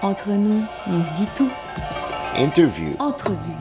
Entre nous, on se dit tout. Interview. Entrevue.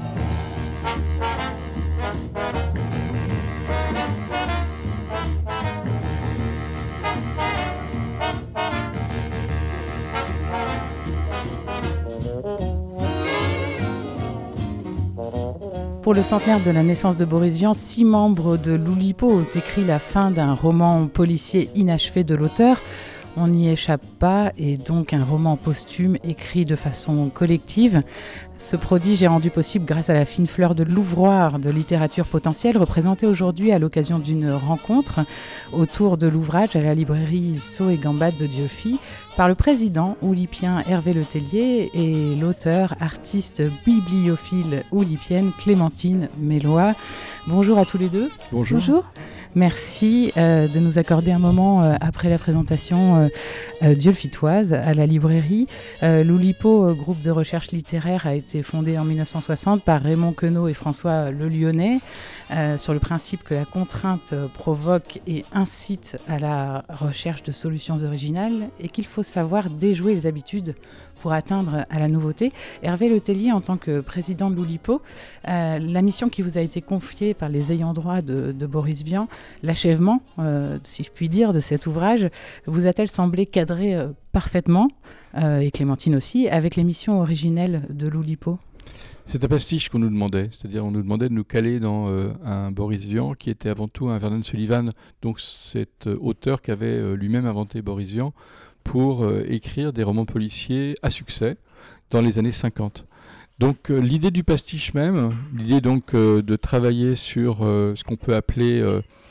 Pour le centenaire de la naissance de Boris Vian, 6 membres de l'Oulipo ont écrit la fin d'un roman policier inachevé de l'auteur. On n'y échappe pas, et donc un roman posthume écrit de façon collective. Ce prodige est rendu possible grâce à la fine fleur de l'ouvroir de littérature potentielle, représentée aujourd'hui à l'occasion d'une rencontre autour de l'ouvrage à la librairie Sceaux et Gambade de Dieulefit par le président oulipien Hervé Letellier et l'auteur, artiste bibliophile oulipienne Clémentine Mélois. Bonjour à tous les deux. Bonjour. Bonjour. Merci de nous accorder un moment après la présentation dieulefitoise à la librairie. L'Oulipo, groupe de recherche littéraire, a été fondé en 1960 par Raymond Queneau et François Le Lyonnais sur le principe que la contrainte provoque et incite à la recherche de solutions originales et qu'il faut savoir déjouer les habitudes pour atteindre à la nouveauté. Hervé Letellier, en tant que président de l'Oulipo, la mission qui vous a été confiée par les ayants droit de Boris Vian, l'achèvement, si je puis dire, de cet ouvrage, vous a-t-elle semblé cadrer parfaitement, et Clémentine aussi, avec les missions originelles de l'Oulipo ? C'est un pastiche qu'on nous demandait, c'est-à-dire on nous demandait de nous caler dans un Boris Vian qui était avant tout un Vernon Sullivan, donc cet auteur qui avait lui-même inventé Boris Vian pour écrire des romans policiers à succès dans les années 50. Donc l'idée du pastiche même, l'idée donc de travailler sur ce qu'on peut appeler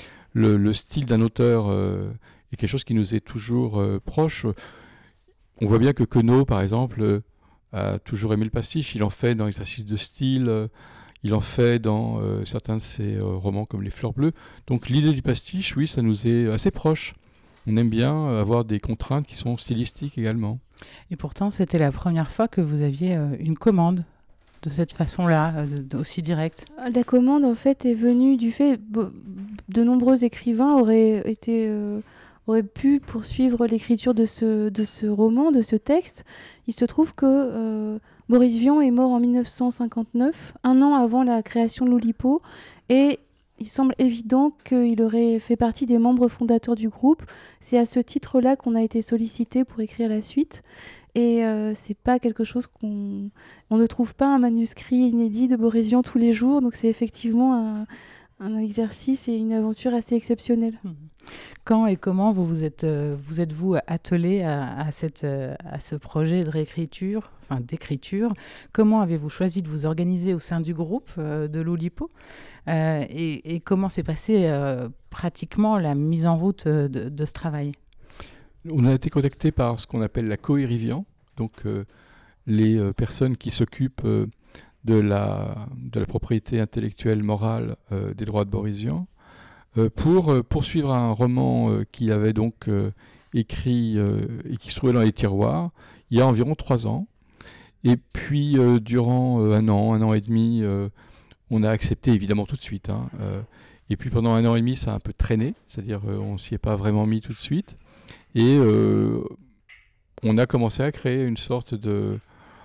le style d'un auteur est quelque chose qui nous est toujours proche. On voit bien que Queneau, par exemple, a toujours aimé le pastiche. Il en fait dans l'exercice de style, il en fait dans certains de ses romans comme Les Fleurs Bleues. Donc l'idée du pastiche, oui, ça nous est assez proche. On aime bien avoir des contraintes qui sont stylistiques également. Et pourtant, c'était la première fois que vous aviez une commande de cette façon-là, aussi directe. La commande, en fait, est venue du fait de nombreux écrivains auraient pu poursuivre l'écriture de ce roman, de ce texte. Il se trouve que Boris Vian est mort en 1959, un an avant la création de l'Oulipo, et il semble évident qu'il aurait fait partie des membres fondateurs du groupe. C'est à ce titre-là qu'on a été sollicité pour écrire la suite. Et c'est pas quelque chose on ne trouve pas un manuscrit inédit de Boris Vian tous les jours, donc c'est effectivement un exercice et une aventure assez exceptionnelle. Quand et comment vous êtes-vous attelé à ce projet de réécriture, enfin d'écriture? Comment avez-vous choisi de vous organiser au sein du groupe de l'Oulipo et comment s'est passée pratiquement la mise en route de ce travail? On a été contacté par ce qu'on appelle la Coérivian, donc les personnes qui s'occupent de la propriété intellectuelle morale des droits de Boris Vian, pour poursuivre un roman qu'il avait donc écrit et qui se trouvait dans les tiroirs il y a environ 3 ans. Et puis durant un an et demi, on a accepté évidemment tout de suite. Et puis pendant 1 an et demi, ça a un peu traîné, c'est-à-dire on s'y est pas vraiment mis tout de suite. Et on a commencé à créer une sorte de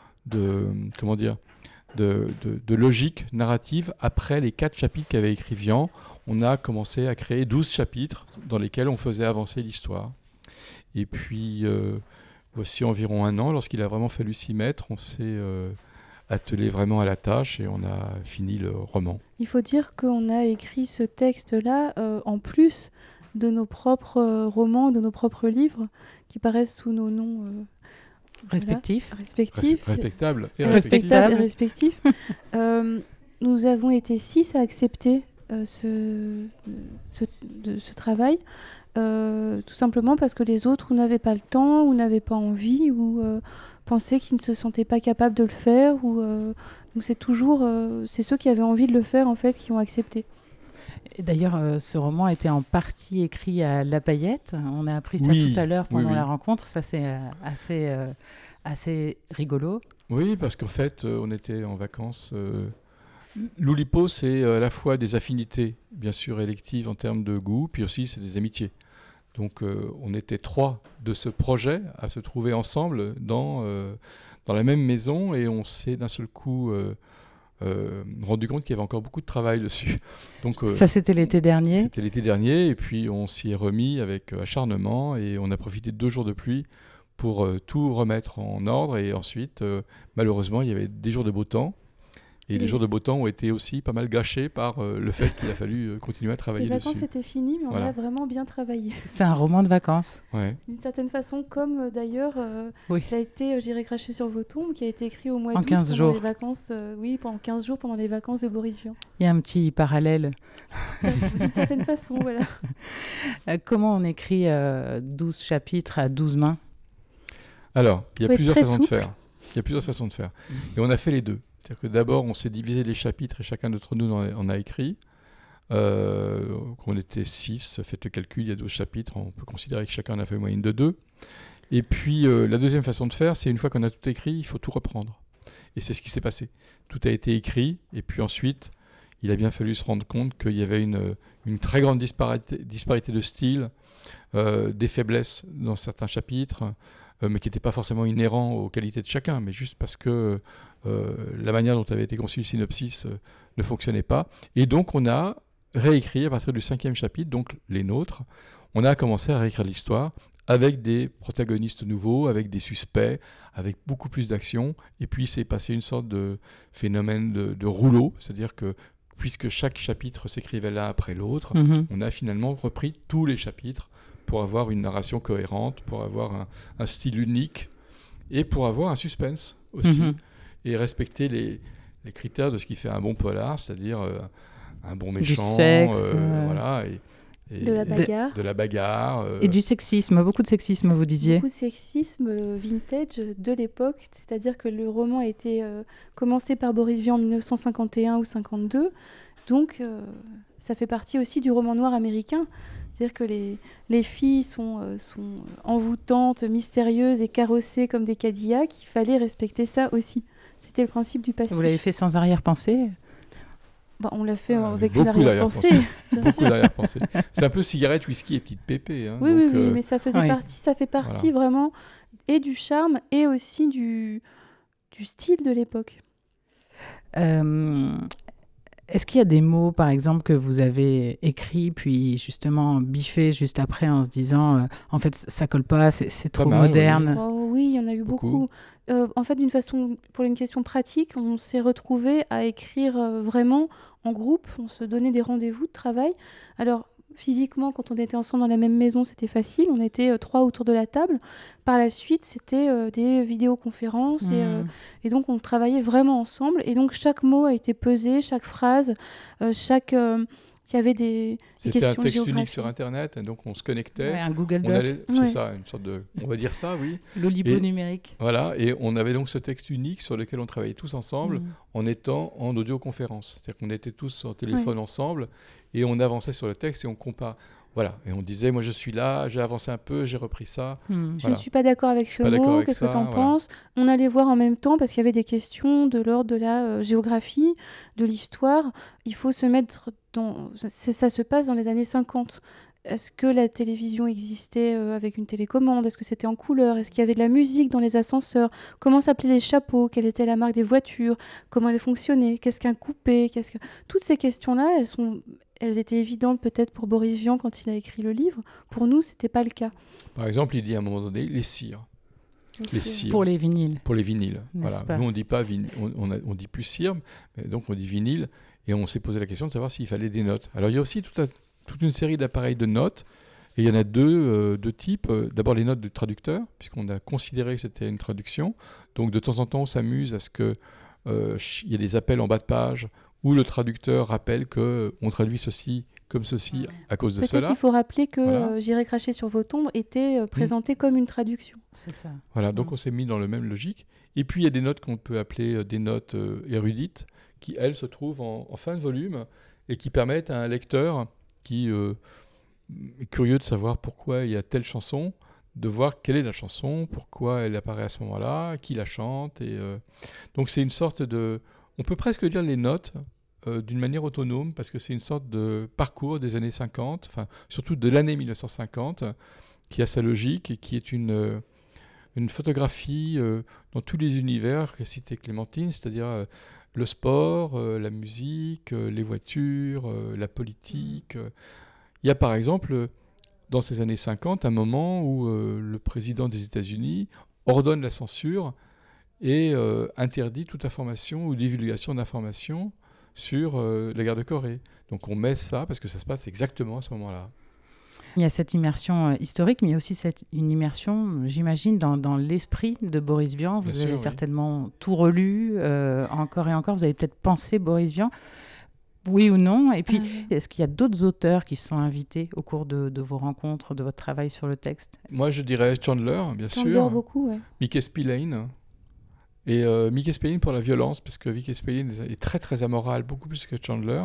logique narrative après les 4 chapitres qu'avait écrit Vian. On a commencé à créer 12 chapitres dans lesquels on faisait avancer l'histoire. Et puis, voici environ 1 an, lorsqu'il a vraiment fallu s'y mettre, on s'est attelé vraiment à la tâche et on a fini le roman. Il faut dire qu'on a écrit ce texte-là en plus de nos propres romans, de nos propres livres, qui paraissent sous nos noms respectifs. Respectables et respectifs. Nous avons été 6 à accepter ce travail, tout simplement parce que les autres ou n'avaient pas le temps, ou n'avaient pas envie, ou pensaient qu'ils ne se sentaient pas capables de le faire. Donc c'est ceux qui avaient envie de le faire en fait qui ont accepté. Et d'ailleurs, ce roman était en partie écrit à La Paillette. On a appris ça tout à l'heure pendant la rencontre. Ça, c'est assez rigolo. Oui, parce qu'en fait, on était en vacances. L'Oulipo, c'est à la fois des affinités, bien sûr, électives en termes de goût, puis aussi c'est des amitiés. Donc on était 3 de ce projet à se trouver ensemble dans dans la même maison et on s'est d'un seul coup rendu compte qu'il y avait encore beaucoup de travail dessus. Donc, ça, c'était l'été dernier. C'était l'été dernier et puis on s'y est remis avec acharnement et on a profité de 2 jours de pluie pour tout remettre en ordre et ensuite, malheureusement, il y avait des jours de beau temps. Et les jours de beau temps ont été aussi pas mal gâchés par le fait qu'il a fallu continuer à travailler dessus. Les vacances étaient finies, mais on a vraiment bien travaillé. C'est un roman de vacances. Ouais. D'une certaine façon, comme d'ailleurs, il a été J'irai cracher sur vos tombes, qui a été écrit au mois d'août pendant les vacances, pendant 15 jours, pendant les vacances de Boris Vian. Il y a un petit parallèle. D'une certaine façon, voilà. Comment on écrit 12 chapitres à 12 mains? Alors, il y a plusieurs façons de faire. Il y a plusieurs façons de faire. Et on a fait les deux. C'est-à-dire que d'abord, on s'est divisé les chapitres et chacun d'entre nous en a écrit. On était 6, faites le calcul, il y a 12 chapitres, on peut considérer que chacun en a fait une moyenne de 2. Et puis, la deuxième façon de faire, c'est une fois qu'on a tout écrit, il faut tout reprendre. Et c'est ce qui s'est passé. Tout a été écrit, et puis ensuite, il a bien fallu se rendre compte qu'il y avait une très grande disparité de style, des faiblesses dans certains chapitres, mais qui n'étaient pas forcément inhérents aux qualités de chacun, mais juste parce que la manière dont avait été conçu le synopsis ne fonctionnait pas. Et donc on a réécrit à partir du 5e chapitre, donc les nôtres, on a commencé à réécrire l'histoire avec des protagonistes nouveaux, avec des suspects, avec beaucoup plus d'action, et puis c'est passé une sorte de phénomène de rouleau, c'est-à-dire que puisque chaque chapitre s'écrivait l'un après l'autre, on a finalement repris tous les chapitres pour avoir une narration cohérente, pour avoir un style unique et pour avoir un suspense aussi, et respecter les critères de ce qui fait un bon polar, c'est-à-dire un bon méchant, du sexe, voilà, et de la bagarre. De la bagarre. Et du sexisme, beaucoup de sexisme, vous disiez. Beaucoup de sexisme vintage de l'époque, c'est-à-dire que le roman a été commencé par Boris Vian en 1951 ou 52, donc ça fait partie aussi du roman noir américain. C'est-à-dire que les filles sont envoûtantes, mystérieuses et carrossées comme des Cadillacs. Il fallait respecter ça aussi. C'était le principe du pastiche. Vous l'avez fait sans arrière-pensée? On l'a fait avec une arrière-pensée. Beaucoup d'arrière-pensée. C'est un peu cigarette, whisky et petite pépé. Hein, oui, donc, oui, mais ça faisait partie. Ça fait partie vraiment et du charme et aussi du style de l'époque. Est-ce qu'il y a des mots, par exemple, que vous avez écrits, puis justement biffés juste après en se disant en fait, ça colle pas, c'est trop moderne? Oui, il y en a eu beaucoup. En fait, pour une question pratique, on s'est retrouvés à écrire vraiment en groupe. On se donnait des rendez-vous de travail. Alors, physiquement, quand on était ensemble dans la même maison, c'était facile. On était 3 autour de la table. Par la suite, c'était des vidéoconférences. Et donc, on travaillait vraiment ensemble. Et donc, chaque mot a été pesé, chaque phrase, il y avait des questions C'était un texte unique sur Internet, donc on se connectait. Ouais, un Google Doc. C'est ça, une sorte de... On va dire ça, oui. L'Oulipo numérique. Voilà, et on avait donc ce texte unique sur lequel on travaillait tous ensemble en étant en audioconférence. C'est-à-dire qu'on était tous au téléphone ensemble et on avançait sur le texte et on compare. Voilà, et on disait, moi je suis là, j'ai avancé un peu, j'ai repris ça. Je ne suis pas d'accord avec ce mot, qu'est-ce que tu en penses? On allait voir en même temps parce qu'il y avait des questions de l'ordre de la géographie, de l'histoire. Il faut se mettre dans... Ça se passe dans les années 50. Est-ce que la télévision existait avec une télécommande? Est-ce que c'était en couleur? Est-ce qu'il y avait de la musique dans les ascenseurs? Comment s'appelaient les chapeaux? Quelle était la marque des voitures? Comment elles fonctionnaient? Qu'est-ce qu'un coupé? Toutes ces questions-là, elles étaient évidentes peut-être pour Boris Vian quand il a écrit le livre. Pour nous, c'était pas le cas. Par exemple, il dit à un moment donné les cires. Les cires. Pour les vinyles. Pour les vinyles. Voilà. Nous, on dit pas on dit plus cire, mais donc on dit vinyle. Et on s'est posé la question de savoir s'il fallait des notes. Alors il y a aussi toute une série d'appareils de notes. Et il y en a deux types. D'abord les notes du traducteur, puisqu'on a considéré que c'était une traduction. Donc de temps en temps, on s'amuse à ce qu'il y ait des appels en bas de page où le traducteur rappelle qu'on traduit ceci comme ceci à cause de cela. Peut-être qu'il faut rappeler que J'irai cracher sur vos tombes était présenté comme une traduction. C'est ça. Voilà, donc on s'est mis dans la même logique. Et puis il y a des notes qu'on peut appeler des notes érudites, qui elles se trouvent en fin de volume et qui permettent à un lecteur qui est curieux de savoir pourquoi il y a telle chanson, de voir quelle est la chanson, pourquoi elle apparaît à ce moment-là, qui la chante. Donc c'est une sorte de... On peut presque lire les notes d'une manière autonome, parce que c'est une sorte de parcours des années 50, enfin surtout de l'année 1950, qui a sa logique et qui est une une photographie dans tous les univers qu'a cité Clémentine, c'est-à-dire le sport, la musique, les voitures, la politique. Il y a par exemple, dans ces années 50, un moment où le président des États-Unis ordonne la censure et interdit toute information ou divulgation d'informations sur la guerre de Corée. Donc on met ça parce que ça se passe exactement à ce moment-là. Il y a cette immersion historique, mais il y a aussi une immersion, j'imagine, dans l'esprit de Boris Vian. Vous avez certainement tout relu, encore et encore. Vous avez peut-être pensé Boris Vian, oui ou non. Et puis, est-ce qu'il y a d'autres auteurs qui se sont invités au cours de vos rencontres, de votre travail sur le texte ? Moi, je dirais Chandler, bien sûr. Chandler, beaucoup, oui. Mickey Spillane. Et Mickey Spillane pour la violence, parce que Mickey Spillane est très, très amoral, beaucoup plus que Chandler.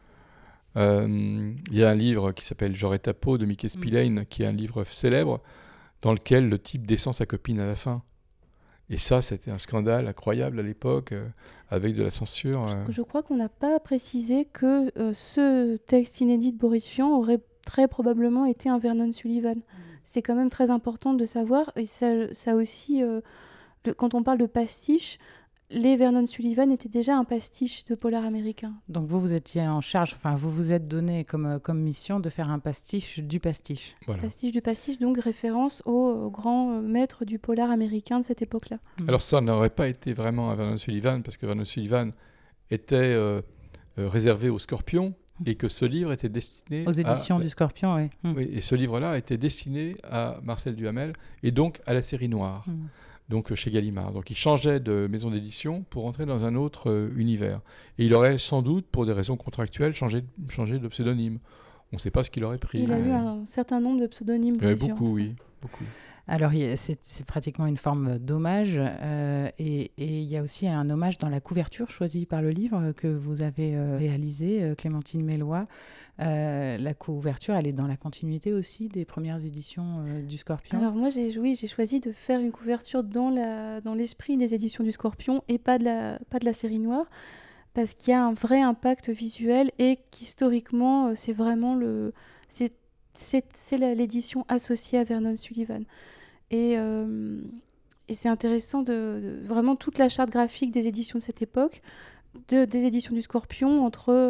Il y a un livre qui s'appelle J'aurai ta peau de Mickey Spillane, qui est un livre célèbre dans lequel le type descend sa copine à la fin. Et ça, c'était un scandale incroyable à l'époque, avec de la censure. Je crois qu'on n'a pas précisé que ce texte inédit de Boris Vian aurait très probablement été un Vernon Sullivan. C'est quand même très important de savoir. Et ça aussi, quand on parle de pastiche, les Vernon Sullivan étaient déjà un pastiche de polar américain. Donc vous étiez en charge, enfin vous vous êtes donné comme mission de faire un pastiche du pastiche. Voilà. Pastiche du pastiche, donc référence au grand maître du polar américain de cette époque-là. Alors ça n'aurait pas été vraiment un Vernon Sullivan, parce que Vernon Sullivan était réservé aux Scorpions, et que ce livre était destiné aux éditions du Scorpion, oui. Oui, et ce livre-là était destiné à Marcel Duhamel, et donc à la série noire. Donc chez Gallimard. Donc il changeait de maison d'édition pour entrer dans un autre univers. Et il aurait sans doute, pour des raisons contractuelles, changé de pseudonyme. On ne sait pas ce qu'il aurait pris. Il a eu un certain nombre de pseudonymes. Beaucoup, oui. Beaucoup. Alors c'est pratiquement une forme d'hommage. Et il y a aussi un hommage dans la couverture choisie par le livre que vous avez réalisé, Clémentine Melloy. La couverture, elle est dans la continuité aussi des premières éditions du Scorpion. Alors moi, j'ai choisi de faire une couverture dans l'esprit des éditions du Scorpion et pas de la série noire, parce qu'il y a un vrai impact visuel et qu'historiquement, c'est vraiment c'est l'édition associée à Vernon Sullivan. Et c'est intéressant de vraiment toute la charte graphique des éditions de cette époque, des éditions du Scorpion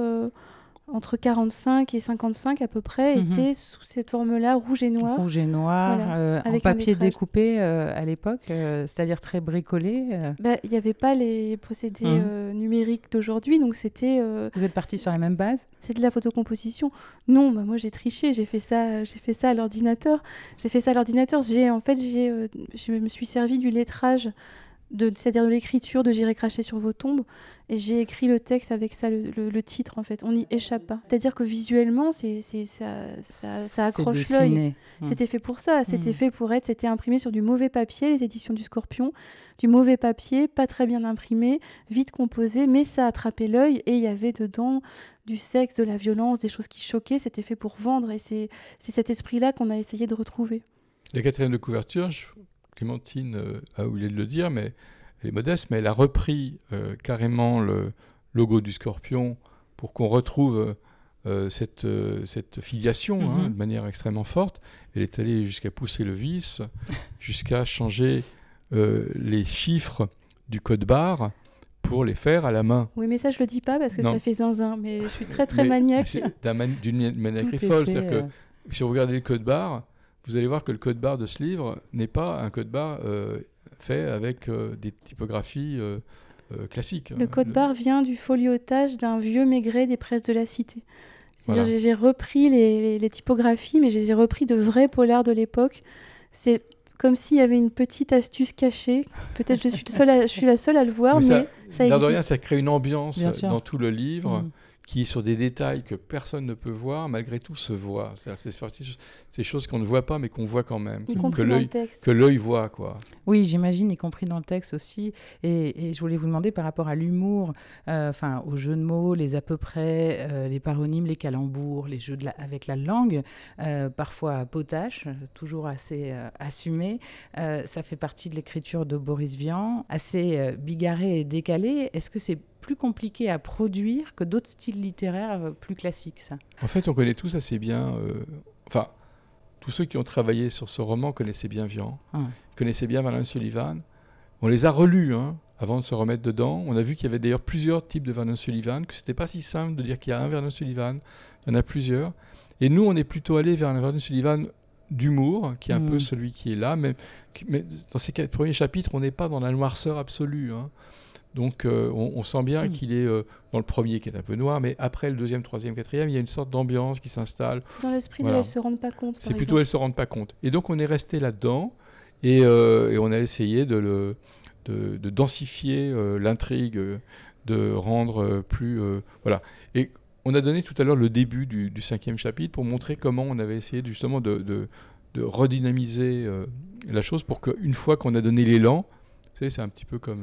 entre 45 et 55 à peu près, était sous cette forme-là, rouge et noir. Rouge et noir, voilà, en papier découpé à l'époque, c'est-à-dire très bricolé. Il n'y avait pas les procédés numériques d'aujourd'hui, donc c'était... Vous êtes parti sur la même base ? C'est de la photocomposition. Non, moi j'ai triché, j'ai fait ça à l'ordinateur. Je me suis servi du lettrage, c'est-à-dire de l'écriture de J'irai cracher sur vos tombes, et j'ai écrit le texte avec ça, le titre en fait. On n'y échappe pas. C'est-à-dire que visuellement, ça accroche l'œil. C'était fait pour ça, c'était imprimé sur du mauvais papier, les éditions du Scorpion, du mauvais papier, pas très bien imprimé, vite composé, mais ça attrapait l'œil et il y avait dedans du sexe, de la violence, des choses qui choquaient. C'était fait pour vendre et c'est cet esprit-là qu'on a essayé de retrouver. La quatrième de couverture, Clémentine a oublié de le dire, mais elle est modeste, mais elle a repris carrément le logo du Scorpion pour qu'on retrouve cette filiation de manière extrêmement forte. Elle est allée jusqu'à pousser le vice, jusqu'à changer les chiffres du code barre pour les faire à la main. Oui, mais ça, je le dis pas parce que ça fait zinzin, mais je suis très, très maniaque. C'est d'une maniaquerie folle, c'est-à-dire que si vous regardez le code barre, vous allez voir que le code barre de ce livre n'est pas un code barre fait avec des typographies classiques. Le code barre vient du foliotage d'un vieux Maigret des presses de la Cité. C'est-à-dire j'ai repris les typographies, mais je les ai repris de vrais polars de l'époque. C'est comme s'il y avait une petite astuce cachée. Peut-être je suis la seule à le voir, mais ça existe. L'air de rien, ça crée une ambiance dans tout le livre. Qui, sur des détails que personne ne peut voir, malgré tout se voit. C'est ces choses qu'on ne voit pas, mais qu'on voit quand même. Y compris dans le texte. Que l'œil voit, quoi. Oui, j'imagine, y compris dans le texte aussi. Et je voulais vous demander par rapport à l'humour, aux jeux de mots, les à peu près, les paronymes, les calembours, les jeux avec la langue, parfois potache, toujours assez assumé. Ça fait partie de l'écriture de Boris Vian, assez bigarré et décalé. Est-ce que c'est plus compliqué à produire que d'autres styles littéraires plus classiques, ça ? En fait, on connaît tous assez bien... tous ceux qui ont travaillé sur ce roman connaissaient bien Vian, connaissaient bien Vernon Sullivan. On les a relus avant de se remettre dedans. On a vu qu'il y avait d'ailleurs plusieurs types de Vernon Sullivan, que c'était pas si simple de dire qu'il y a un Vernon Sullivan, il y en a plusieurs. Et nous, on est plutôt allé vers un Vernon Sullivan d'humour, qui est un peu celui qui est là, mais dans ces 4 premiers chapitres, on n'est pas dans la noirceur absolue. Donc on sent bien qu'il est dans le premier qui est un peu noir, mais après le deuxième, troisième, quatrième, il y a une sorte d'ambiance qui s'installe. C'est dans l'esprit de elles ne se rendent pas compte. C'est plutôt elles ne se rendent pas compte. Et donc on est resté là-dedans et on a essayé de densifier l'intrigue, de rendre plus... voilà. Et on a donné tout à l'heure le début du 5e chapitre pour montrer comment on avait essayé justement de redynamiser la chose pour qu'une fois qu'on a donné l'élan, vous savez, c'est un petit peu comme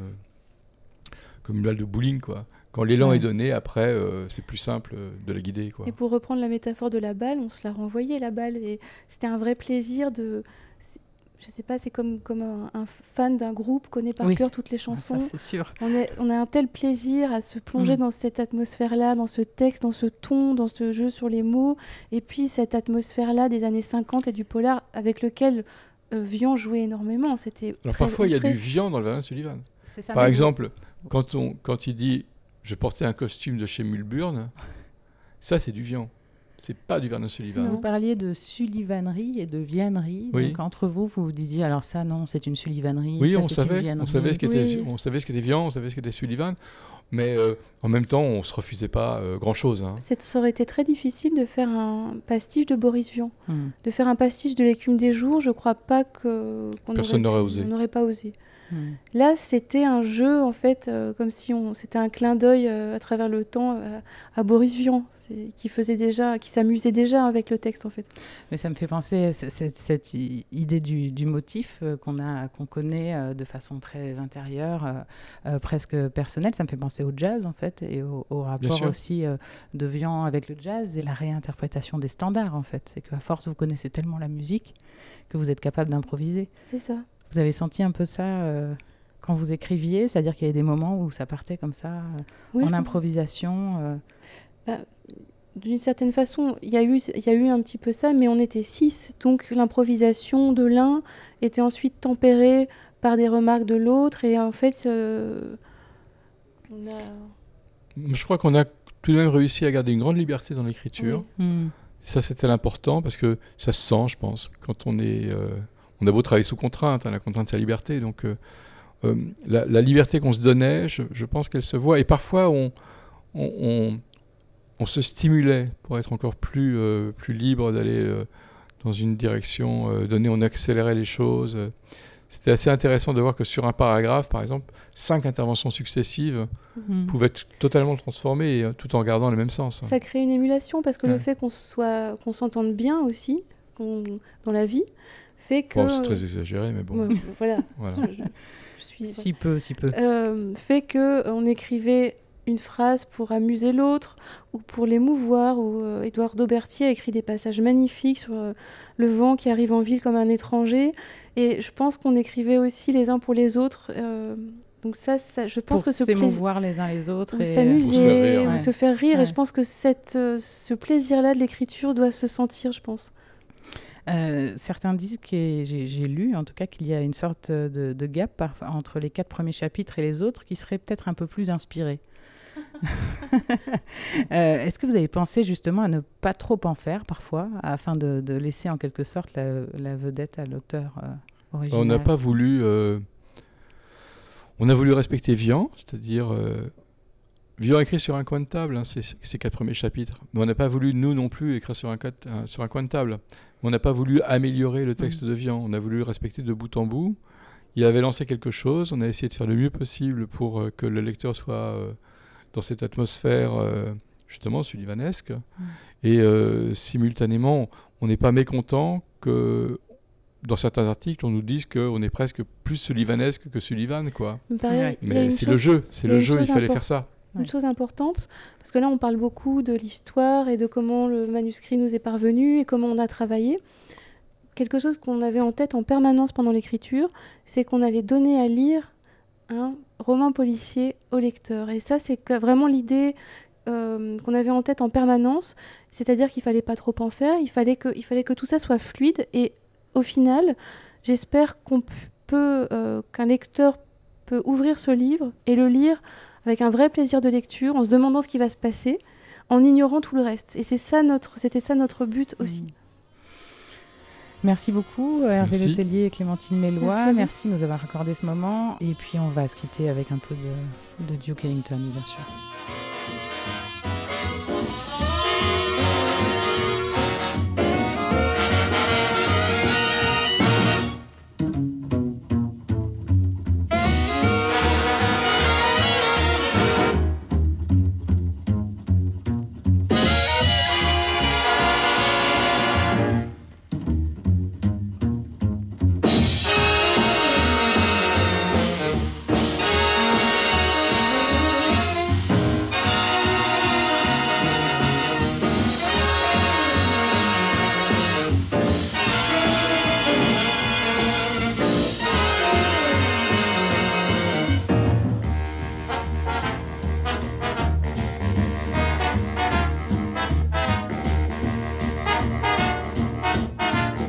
une balle de bowling, quoi. Quand l'élan est donné, après, c'est plus simple de la guider, quoi. Et pour reprendre la métaphore de la balle, on se la renvoyait, la balle. Et c'était un vrai plaisir de... Je sais pas, c'est comme un fan d'un groupe connaît par cœur toutes les chansons. Ça, c'est sûr. On a un tel plaisir à se plonger dans cette atmosphère-là, dans ce texte, dans ce ton, dans ce jeu sur les mots. Et puis cette atmosphère-là des années 50 et du polar avec lequel Vian jouait énormément. C'était alors parfois, il y a du Vian dans le Vernon Sullivan. C'est ça, par exemple, quand il dit « je portais un costume de chez Mulburn », ça, c'est du Vian. C'est pas du Vernon Sullivan. Vous parliez de sullivanerie et de viannerie. Oui. Donc entre vous disiez alors ça non, c'est une sullivanerie. Oui, ça, on savait ce qu'était Vian, on savait ce qu'était Sullivan, mais en même temps, on se refusait pas grand-chose. Ça aurait été très difficile de faire un pastiche de Boris Vian, de faire un pastiche de l'écume des jours. Je crois pas personne n'aurait osé. On n'aurait pas osé. Là, c'était un jeu, en fait, comme si c'était un clin d'œil à travers le temps à Boris Vian, qui s'amusait déjà avec le texte, en fait. Mais ça me fait penser à cette idée du motif qu'on connaît de façon très intérieure, presque personnelle. Ça me fait penser au jazz, en fait, et au rapport aussi de Vian avec le jazz et la réinterprétation des standards, en fait. C'est qu'à force, vous connaissez tellement la musique que vous êtes capable d'improviser. C'est ça. Vous avez senti un peu ça quand vous écriviez, c'est-à-dire qu'il y avait des moments où ça partait comme ça, en improvisation D'une certaine façon, il y a eu un petit peu ça, mais on était 6, donc l'improvisation de l'un était ensuite tempérée par des remarques de l'autre, et en fait, Je crois qu'on a tout de même réussi à garder une grande liberté dans l'écriture. Oui. Ça, c'était l'important, parce que ça se sent, je pense, quand on est... on a beau travailler sous contrainte, la contrainte, c'est la liberté. Donc, la liberté qu'on se donnait, je pense qu'elle se voit. Et parfois, on se stimulait pour être encore plus libre d'aller dans une direction donnée. On accélérait les choses. C'était assez intéressant de voir que sur un paragraphe, par exemple, 5 interventions successives pouvaient être totalement transformées tout en gardant le même sens. Ça crée une émulation parce que le fait qu'on s'entende bien aussi dans la vie fait que... Bon, c'est très exagéré, mais bon. Voilà. Je suis... Si peu. Fait qu'on écrivait une phrase pour amuser l'autre ou pour l'émouvoir. Édouard Daubertier a écrit des passages magnifiques sur le vent qui arrive en ville comme un étranger. Et je pense qu'on écrivait aussi les uns pour les autres. Donc ça, je pense pour que ce s'émouvoir les uns les autres. Ou s'amuser, ou ou se faire rire. Et je pense que ce plaisir-là de l'écriture doit se sentir, je pense. Certains disent, et j'ai lu en tout cas, qu'il y a une sorte de gap entre les 4 premiers chapitres et les autres qui seraient peut-être un peu plus inspirés. Est-ce que vous avez pensé justement à ne pas trop en faire parfois, afin de laisser en quelque sorte la vedette à l'auteur original? On n'a pas voulu... on a voulu respecter Vian, c'est-à-dire... Vian écrit sur un coin de table, ces 4 premiers chapitres. Mais on n'a pas voulu, nous non plus, écrire sur un coin de table. On n'a pas voulu améliorer le texte de Vian. On a voulu le respecter de bout en bout. Il avait lancé quelque chose. On a essayé de faire le mieux possible pour que le lecteur soit dans cette atmosphère, justement, sullivanesque. Et simultanément, on n'est pas mécontent que... Dans certains articles, on nous dise qu'on est presque plus sullivanesque que Sullivan, quoi. Mais c'est le jeu, il fallait faire ça. Une chose importante, parce que là on parle beaucoup de l'histoire et de comment le manuscrit nous est parvenu et comment on a travaillé. Quelque chose qu'on avait en tête en permanence pendant l'écriture, c'est qu'on allait donner à lire un roman policier au lecteur. Et ça, c'est vraiment l'idée qu'on avait en tête en permanence, c'est-à-dire qu'il fallait pas trop en faire, il fallait que tout ça soit fluide, et au final, j'espère qu'un lecteur peut ouvrir ce livre et le lire avec un vrai plaisir de lecture, en se demandant ce qui va se passer, en ignorant tout le reste. Et c'était ça notre but aussi. Merci beaucoup Hervé Letellier et Clémentine Melloy. Merci de nous avoir accordé ce moment. Et puis on va se quitter avec un peu de Duke Ellington, bien sûr.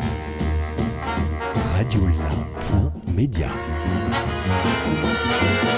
Radiola.media